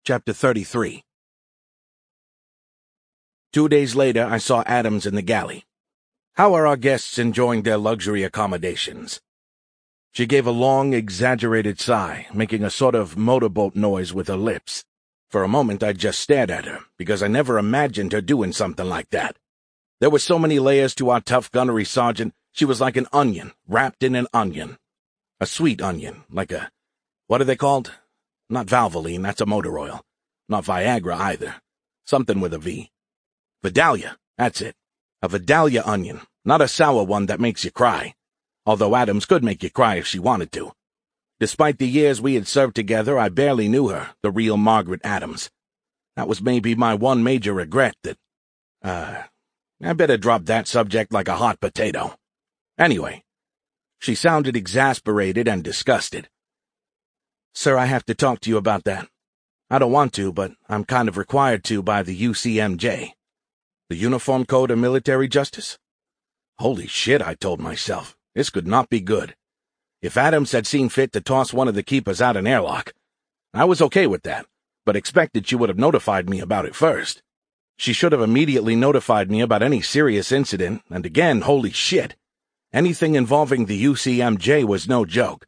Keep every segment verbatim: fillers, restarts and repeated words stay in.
Chapter thirty-three. Two days later, I saw Adams in the galley. "How are our guests enjoying their luxury accommodations?" She gave a long, exaggerated sigh, making a sort of motorboat noise with her lips. For a moment, I just stared at her, because I never imagined her doing something like that. There were so many layers to our tough gunnery sergeant, she was like an onion, wrapped in an onion. A sweet onion, like a... what are they called? Not Valvoline, that's a motor oil. Not Viagra, either. Something with a V. Vidalia, that's it. A Vidalia onion, not a sour one that makes you cry. Although Adams could make you cry if she wanted to. Despite the years we had served together, I barely knew her, the real Margaret Adams. That was maybe my one major regret that... Uh, I better drop that subject like a hot potato. Anyway, she sounded exasperated and disgusted. "Sir, I have to talk to you about that. I don't want to, but I'm kind of required to by the U C M J. The Uniform Code of Military Justice? Holy shit, I told myself. This could not be good. If Adams had seen fit to toss one of the keepers out an airlock, I was okay with that, but expected she would have notified me about it first. She should have immediately notified me about any serious incident, and again, holy shit. Anything involving the U C M J was no joke.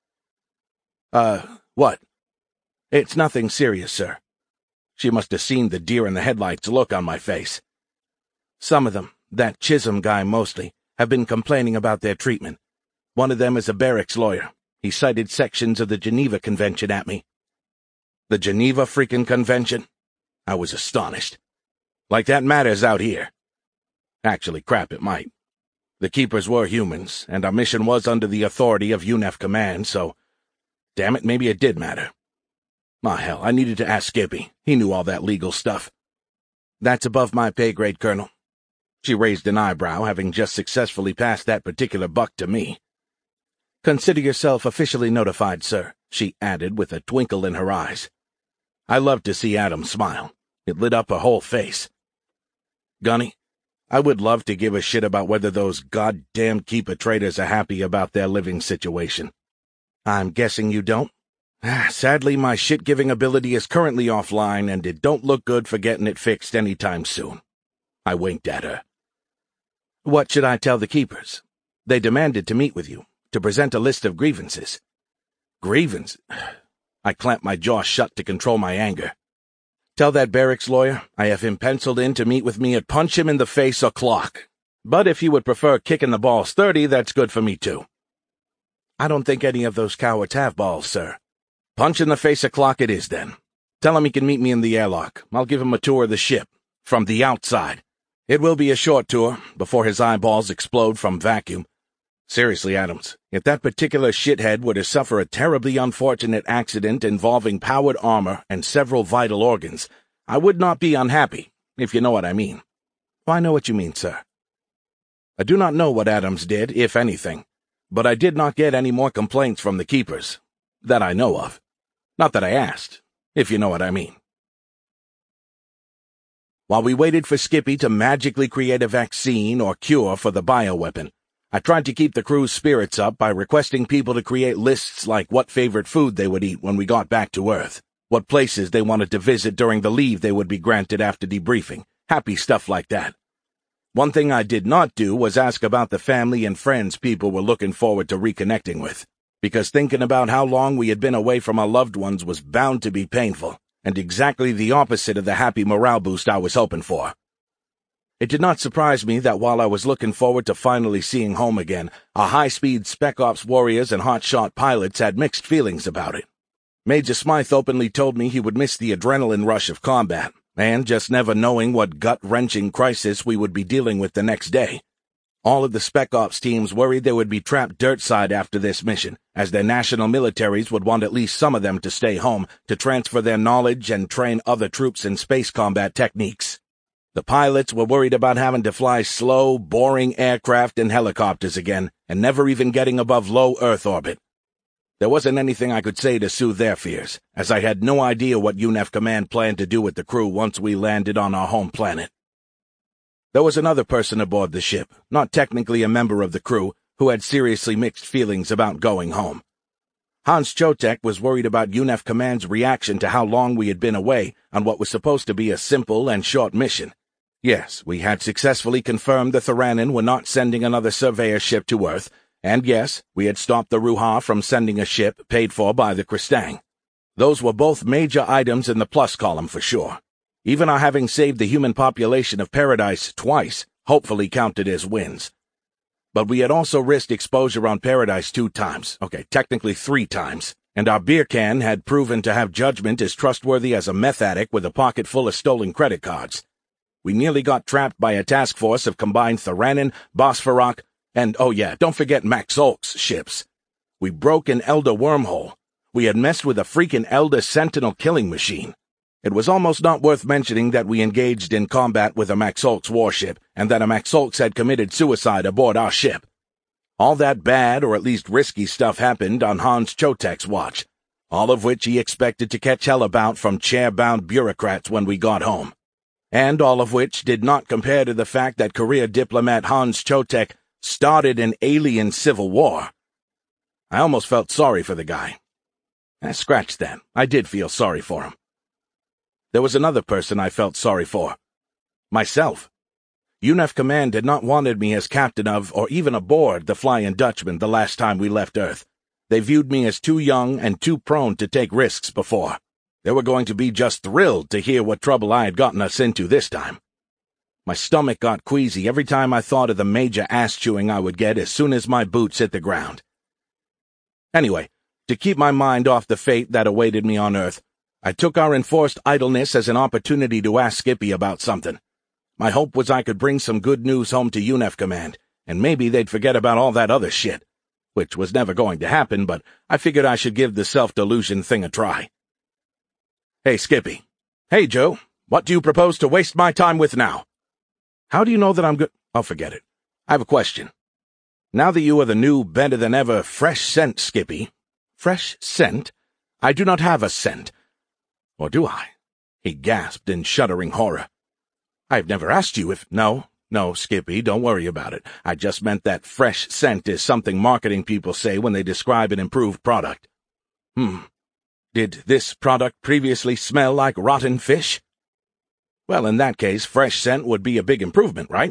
Uh, what? It's nothing serious, sir. She must have seen the deer in the headlights look on my face. Some of them, that Chisholm guy mostly, have been complaining about their treatment. One of them is a barracks lawyer. He cited sections of the Geneva Convention at me. The Geneva freaking Convention? I was astonished. Like that matters out here. Actually, crap, it might. The keepers were humans, and our mission was under the authority of U N E F Command, so... damn it, maybe it did matter. Ah, hell, I needed to ask Skippy. He knew all that legal stuff. "That's above my pay grade, Colonel." She raised an eyebrow, having just successfully passed that particular buck to me. "Consider yourself officially notified, sir," she added with a twinkle in her eyes. I loved to see Adams smile. It lit up her whole face. "Gunny, I would love to give a shit about whether those goddamn keeper traders are happy about their living situation. I'm guessing you don't? Sadly, my shit-giving ability is currently offline, and it don't look good for getting it fixed anytime soon." I winked at her. "What should I tell the keepers? They demanded to meet with you, to present a list of grievances." "Grievance?" I clamped my jaw shut to control my anger. "Tell that barracks lawyer I have him penciled in to meet with me at punch him in the face o'clock. But if he would prefer kicking the balls thirty, that's good for me too." "I don't think any of those cowards have balls, sir." "Punch in the face o'clock it is, then. Tell him he can meet me in the airlock. I'll give him a tour of the ship. From the outside. It will be a short tour, before his eyeballs explode from vacuum. Seriously, Adams, if that particular shithead were to suffer a terribly unfortunate accident involving powered armor and several vital organs, I would not be unhappy, if you know what I mean." "Oh, I know what you mean, sir." I do not know what Adams did, if anything, but I did not get any more complaints from the keepers. That I know of. Not that I asked, if you know what I mean. While we waited for Skippy to magically create a vaccine or cure for the bioweapon, I tried to keep the crew's spirits up by requesting people to create lists like what favorite food they would eat when we got back to Earth, what places they wanted to visit during the leave they would be granted after debriefing, happy stuff like that. One thing I did not do was ask about the family and friends people were looking forward to reconnecting with, because thinking about how long we had been away from our loved ones was bound to be painful, and exactly the opposite of the happy morale boost I was hoping for. It did not surprise me that while I was looking forward to finally seeing home again, our high-speed Spec Ops warriors and hotshot pilots had mixed feelings about it. Major Smythe openly told me he would miss the adrenaline rush of combat, and just never knowing what gut-wrenching crisis we would be dealing with the next day. All of the Spec Ops teams worried they would be trapped dirtside after this mission, as their national militaries would want at least some of them to stay home to transfer their knowledge and train other troops in space combat techniques. The pilots were worried about having to fly slow, boring aircraft and helicopters again, and never even getting above low Earth orbit. There wasn't anything I could say to soothe their fears, as I had no idea what U N E F Command planned to do with the crew once we landed on our home planet. There was another person aboard the ship, not technically a member of the crew, who had seriously mixed feelings about going home. Hans Chotek was worried about U N E F Command's reaction to how long we had been away on what was supposed to be a simple and short mission. Yes, we had successfully confirmed the Theranin were not sending another surveyor ship to Earth, and yes, we had stopped the Ruha from sending a ship paid for by the Kristang. Those were both major items in the plus column for sure. Even our having saved the human population of Paradise twice hopefully counted as wins. But we had also risked exposure on Paradise two times, okay, technically three times, and our beer can had proven to have judgment as trustworthy as a meth addict with a pocket full of stolen credit cards. We nearly got trapped by a task force of combined Theranin, Bosphorok, and, oh yeah, don't forget Max Olk's ships. We broke an Elder wormhole. We had messed with a freaking Elder Sentinel killing machine. It was almost not worth mentioning that we engaged in combat with a Max Olk's warship, and that a Max Olk's had committed suicide aboard our ship. All that bad, or at least risky stuff happened on Hans Chotek's watch, all of which he expected to catch hell about from chair-bound bureaucrats when we got home. And all of which did not compare to the fact that career diplomat Hans Chotek started an alien civil war. I almost felt sorry for the guy. I scratched that. I did feel sorry for him. There was another person I felt sorry for. Myself. U N E F Command had not wanted me as captain of, or even aboard, the Flying Dutchman the last time we left Earth. They viewed me as too young and too prone to take risks before. They were going to be just thrilled to hear what trouble I had gotten us into this time. My stomach got queasy every time I thought of the major ass-chewing I would get as soon as my boots hit the ground. Anyway, to keep my mind off the fate that awaited me on Earth, I took our enforced idleness as an opportunity to ask Skippy about something. My hope was I could bring some good news home to U N E F Command, and maybe they'd forget about all that other shit, which was never going to happen, but I figured I should give the self-delusion thing a try. Hey, Skippy. Hey, Joe. What do you propose to waste my time with now? How do you know that I'm good? Oh, forget it. I have a question. Now that you are the new, better-than-ever, fresh scent, Skippy. Fresh scent? I do not have a scent. Or do I? He gasped in shuddering horror. I've never asked you if— No, no, Skippy, don't worry about it. I just meant that fresh scent is something marketing people say when they describe an improved product. Hmm. Did this product previously smell like rotten fish? Well, in that case, fresh scent would be a big improvement, right?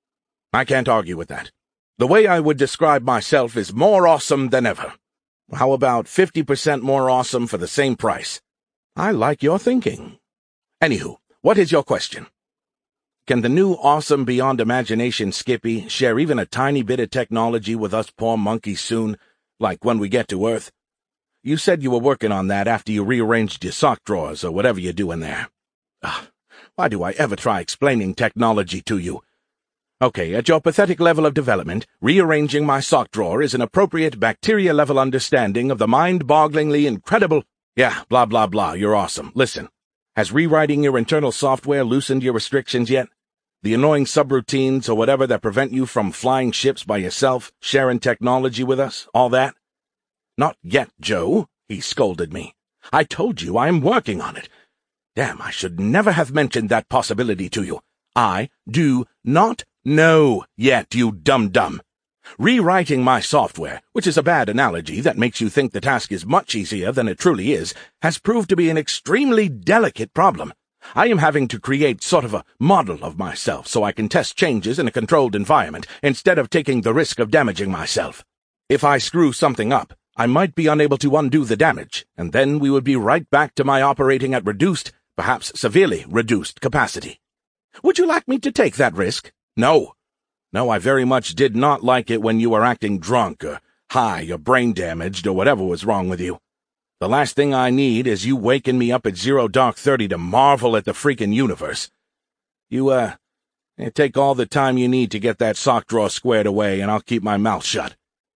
I can't argue with that. The way I would describe myself is more awesome than ever. How about fifty percent more awesome for the same price? I like your thinking. Anywho, what is your question? Can the new awesome beyond imagination Skippy share even a tiny bit of technology with us poor monkeys soon, like when we get to Earth? You said you were working on that after you rearranged your sock drawers or whatever you do in there. Ugh, why do I ever try explaining technology to you? Okay, at your pathetic level of development, rearranging my sock drawer is an appropriate bacteria-level understanding of the mind-bogglingly incredible— Yeah, blah, blah, blah, you're awesome. Listen, has rewriting your internal software loosened your restrictions yet? The annoying subroutines or whatever that prevent you from flying ships by yourself, sharing technology with us, all that? Not yet, Joe, he scolded me. I told you I am working on it. Damn, I should never have mentioned that possibility to you. I do not know yet, you dum-dum. Rewriting my software, which is a bad analogy that makes you think the task is much easier than it truly is, has proved to be an extremely delicate problem. I am having to create sort of a model of myself so I can test changes in a controlled environment instead of taking the risk of damaging myself. If I screw something up, I might be unable to undo the damage, and then we would be right back to my operating at reduced, perhaps severely reduced capacity. Would you like me to take that risk? No. No, I very much did not like it when you were acting drunk or high or brain damaged or whatever was wrong with you. The last thing I need is you waking me up at zero dark thirty to marvel at the freaking universe. You, uh, take all the time you need to get that sock drawer squared away and I'll keep my mouth shut.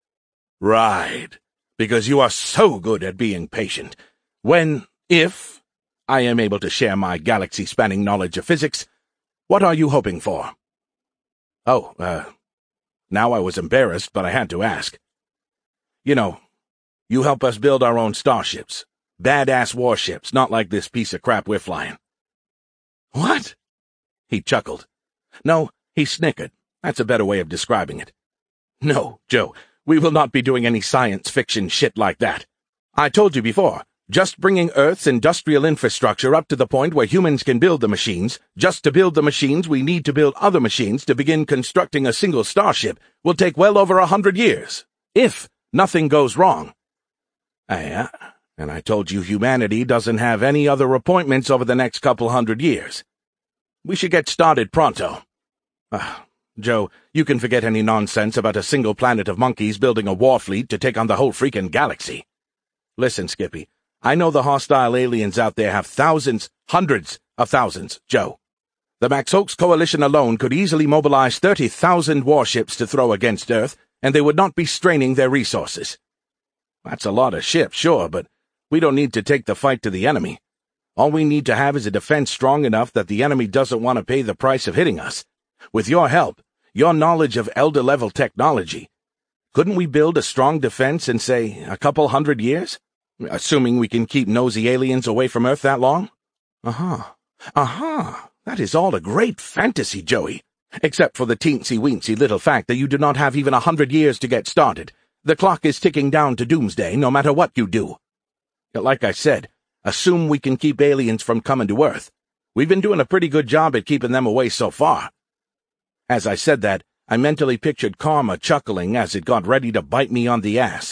Right, because you are so good at being patient. When, if, I am able to share my galaxy-spanning knowledge of physics, what are you hoping for? Oh, uh, now I was embarrassed, but I had to ask. You know, you help us build our own starships. Badass warships, not like this piece of crap we're flying. What? He chuckled. No, he snickered. That's a better way of describing it. No, Joe, we will not be doing any science fiction shit like that. I told you before, just bringing Earth's industrial infrastructure up to the point where humans can build the machines, just to build the machines we need to build other machines to begin constructing a single starship, will take well over a hundred years, if nothing goes wrong. Yeah, and I told you humanity doesn't have any other appointments over the next couple hundred years. We should get started pronto. Ah, Joe, you can forget any nonsense about a single planet of monkeys building a war fleet to take on the whole freaking galaxy. Listen, Skippy, I know the hostile aliens out there have thousands, hundreds of thousands, Joe. The Max Oaks Coalition alone could easily mobilize thirty thousand warships to throw against Earth, and they would not be straining their resources. That's a lot of ships, sure, but we don't need to take the fight to the enemy. All we need to have is a defense strong enough that the enemy doesn't want to pay the price of hitting us. With your help, your knowledge of Elder-level technology, couldn't we build a strong defense in, say, a couple hundred years? Assuming we can keep nosy aliens away from Earth that long? Uh-huh. Uh-huh. That is all a great fantasy, Joey. Except for the teensy-weensy little fact that you do not have even a hundred years to get started. The clock is ticking down to doomsday, no matter what you do. Like I said, assume we can keep aliens from coming to Earth. We've been doing a pretty good job at keeping them away so far. As I said that, I mentally pictured Karma chuckling as it got ready to bite me on the ass.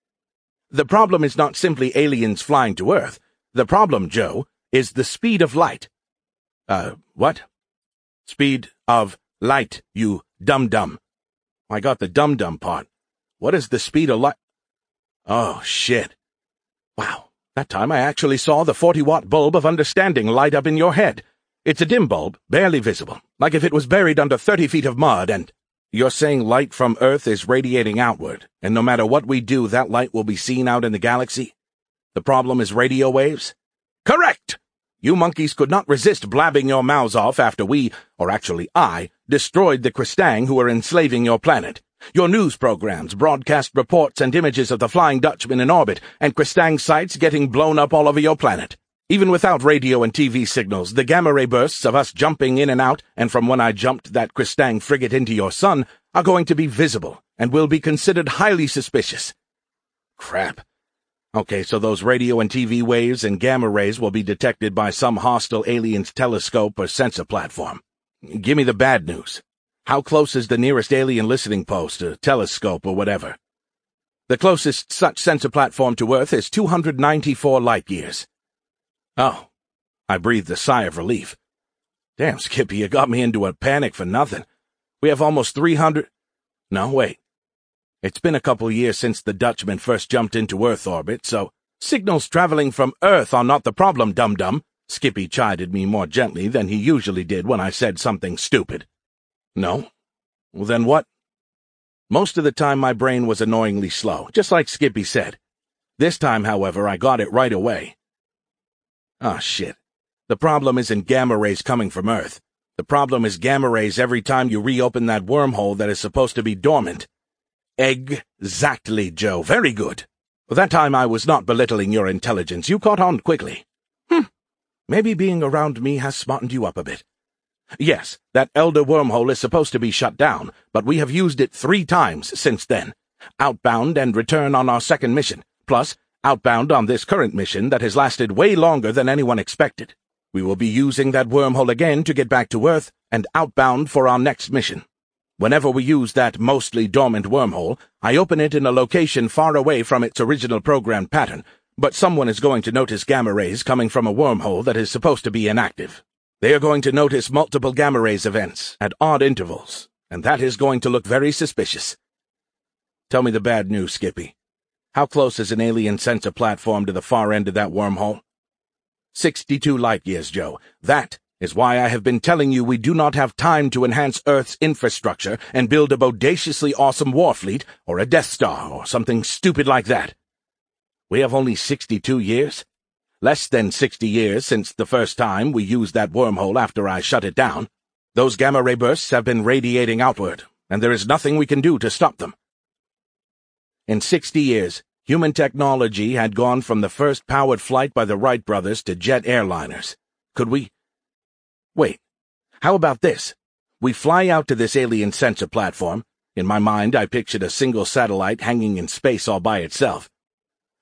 The problem is not simply aliens flying to Earth. The problem, Joe, is the speed of light. Uh, what? Speed of light, you dum-dum. I got the dum-dum part. What is the speed of light? Oh, shit. Wow, that time I actually saw the forty-watt bulb of understanding light up in your head. It's a dim bulb, barely visible, like if it was buried under thirty feet of mud, and... You're saying light from Earth is radiating outward, and no matter what we do, that light will be seen out in the galaxy? The problem is radio waves? Correct! You monkeys could not resist blabbing your mouths off after we, or actually I, destroyed the Kristang who were enslaving your planet. Your news programs broadcast reports and images of the Flying Dutchman in orbit, and Kristang sites getting blown up all over your planet. Even without radio and T V signals, the gamma-ray bursts of us jumping in and out, and from when I jumped that Kristang frigate into your sun, are going to be visible, and will be considered highly suspicious. Crap. Okay, so those radio and T V waves and gamma rays will be detected by some hostile alien's telescope or sensor platform. Give me the bad news. How close is the nearest alien listening post, or telescope, or whatever? The closest such sensor platform to Earth is two hundred ninety-four light-years. Oh, I breathed a sigh of relief. Damn, Skippy, you got me into a panic for nothing. We have almost three hundred... No, wait. It's been a couple years since the Dutchman first jumped into Earth orbit, so signals traveling from Earth are not the problem, dum-dum. Skippy chided me more gently than he usually did when I said something stupid. No? Well, then what? Most of the time my brain was annoyingly slow, just like Skippy said. This time, however, I got it right away. Ah, shit. The problem isn't gamma rays coming from Earth. The problem is gamma rays every time you reopen that wormhole that is supposed to be dormant. Exactly, Joe. Very good. That time I was not belittling your intelligence. You caught on quickly. Hm. Maybe being around me has smartened you up a bit. Yes, that Elder wormhole is supposed to be shut down, but we have used it three times since then. Outbound and return on our second mission, plus outbound on this current mission that has lasted way longer than anyone expected. We will be using that wormhole again to get back to Earth, and outbound for our next mission. Whenever we use that mostly dormant wormhole, I open it in a location far away from its original programmed pattern, but someone is going to notice gamma rays coming from a wormhole that is supposed to be inactive. They are going to notice multiple gamma rays events at odd intervals, and that is going to look very suspicious. Tell me the bad news, Skippy. How close is an alien sensor platform to the far end of that wormhole? Sixty-two light-years, Joe. That is why I have been telling you we do not have time to enhance Earth's infrastructure and build a bodaciously awesome war fleet or a Death Star or something stupid like that. We have only sixty-two years? Less than sixty years since the first time we used that wormhole after I shut it down. Those gamma-ray bursts have been radiating outward, and there is nothing we can do to stop them. In sixty years, human technology had gone from the first powered flight by the Wright brothers to jet airliners. Could we... Wait, how about this? We fly out to this alien sensor platform. In my mind, I pictured a single satellite hanging in space all by itself.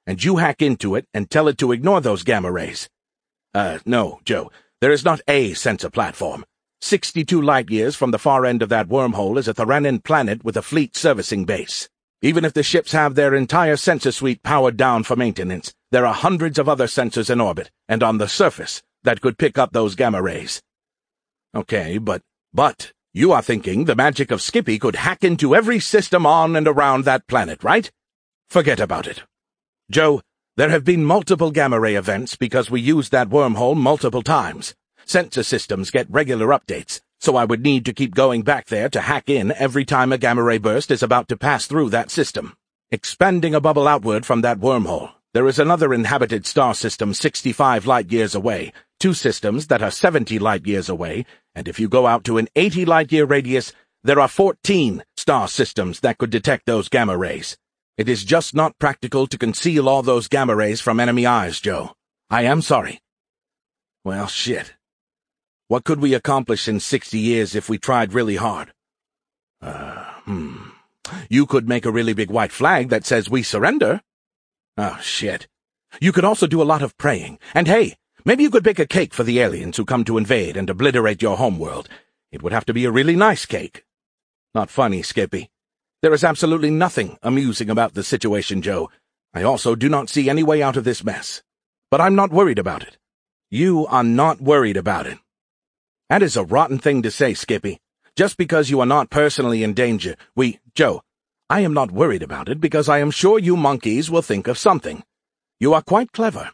and you hack into it and tell it to ignore those gamma rays. Uh, no, Joe, there is not a sensor platform. Sixty-two light-years from the far end of that wormhole is a Theranin planet with a fleet servicing base. Even if the ships have their entire sensor suite powered down for maintenance, there are hundreds of other sensors in orbit and on the surface that could pick up those gamma rays. Okay, but, but, you are thinking the magic of Skippy could hack into every system on and around that planet, right? Forget about it. Joe, there have been multiple gamma-ray events because we used that wormhole multiple times. Sensor systems get regular updates, so I would need to keep going back there to hack in every time a gamma-ray burst is about to pass through that system. Expanding a bubble outward from that wormhole, there is another inhabited star system sixty-five light-years away, two systems that are seventy light-years away, and if you go out to an eighty light-year radius, there are fourteen star systems that could detect those gamma rays. It is just not practical to conceal all those gamma rays from enemy eyes, Joe. I am sorry. Well, shit. What could we accomplish in sixty years if we tried really hard? Uh, hmm. You could make a really big white flag that says we surrender. Oh, shit. You could also do a lot of praying. And hey, maybe you could bake a cake for the aliens who come to invade and obliterate your homeworld. It would have to be a really nice cake. Not funny, Skippy. There is absolutely nothing amusing about the situation, Joe. I also do not see any way out of this mess. But I'm not worried about it. You are not worried about it. That is a rotten thing to say, Skippy. Just because you are not personally in danger, we... Joe, I am not worried about it because I am sure you monkeys will think of something. You are quite clever.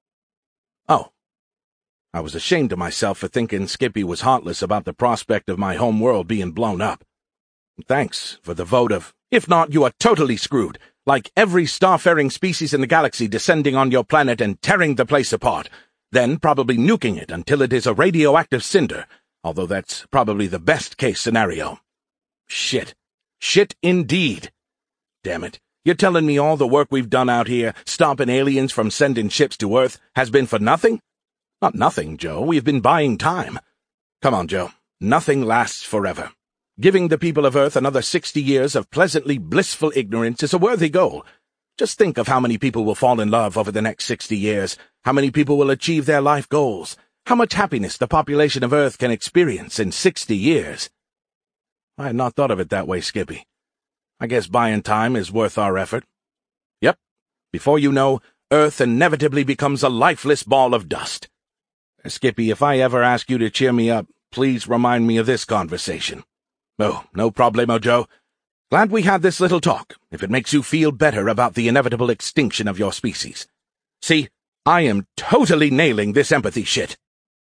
Oh. I was ashamed of myself for thinking Skippy was heartless about the prospect of my home world being blown up. Thanks for the vote of, if not, you are totally screwed, like every starfaring species in the galaxy descending on your planet and tearing the place apart, then probably nuking it until it is a radioactive cinder, although that's probably the best-case scenario. Shit. Shit indeed. Damn it. You're telling me all the work we've done out here, stopping aliens from sending ships to Earth, has been for nothing? Not nothing, Joe. We've been buying time. Come on, Joe. Nothing lasts forever. Giving the people of Earth another sixty years of pleasantly blissful ignorance is a worthy goal. Just think of how many people will fall in love over the next sixty years, how many people will achieve their life goals, how much happiness the population of Earth can experience in sixty years. I had not thought of it that way, Skippy. I guess buying time is worth our effort. Yep. Before you know, Earth inevitably becomes a lifeless ball of dust. Skippy, if I ever ask you to cheer me up, please remind me of this conversation. Oh, no problemo, Joe. Glad we had this little talk, if it makes you feel better about the inevitable extinction of your species. See, I am totally nailing this empathy shit.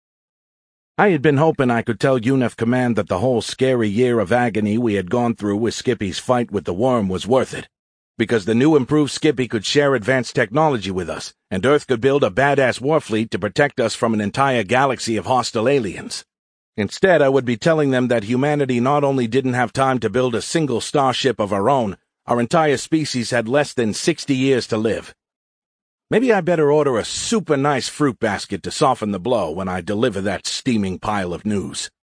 I had been hoping I could tell U N E F Command that the whole scary year of agony we had gone through with Skippy's fight with the worm was worth it, because the new improved Skippy could share advanced technology with us, and Earth could build a badass war fleet to protect us from an entire galaxy of hostile aliens. Instead, I would be telling them that humanity not only didn't have time to build a single starship of our own, our entire species had less than sixty years to live. Maybe I better order a super nice fruit basket to soften the blow when I deliver that steaming pile of news.